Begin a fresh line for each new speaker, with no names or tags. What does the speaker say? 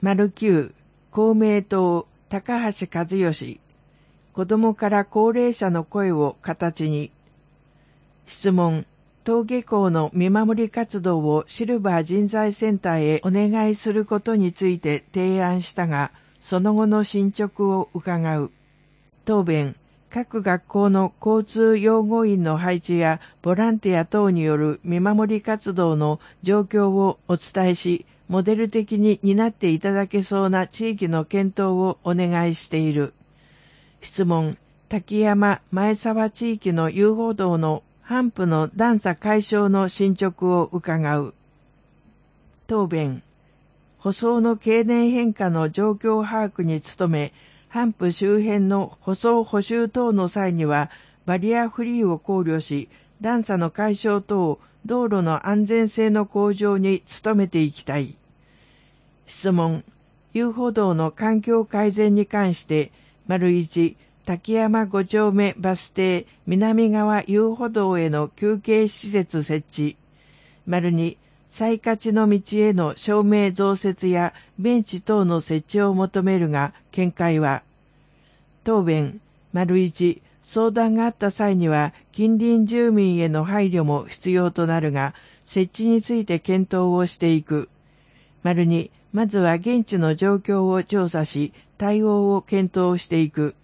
9、公明党、高橋和義、子どもから高齢者の声を形に。質問、登下校の見守り活動をシルバー人材センターへお願いすることについて提案したが、その後の進捗を伺う。答弁、各学校の交通養護員の配置やボランティア等による見守り活動の状況をお伝えし、モデル的に担っていただけそうな地域の検討をお願いしている。質問、滝山前沢地域の遊歩道のハンプの段差解消の進捗を伺う。答弁、舗装の経年変化の状況把握に努め、ハンプ周辺の舗装補修等の際にはバリアフリーを考慮し、段差の解消等、道路の安全性の向上に努めていきたい。質問、遊歩道の環境改善に関して、1、滝山5丁目バス停南側遊歩道への休憩施設設置。2、最価値の道への照明増設やベンチ等の設置を求めるが、見解は。答弁、1、相談があった際には近隣住民への配慮も必要となるが、設置について検討をしていく。2、まずは現地の状況を調査し、対応を検討していく。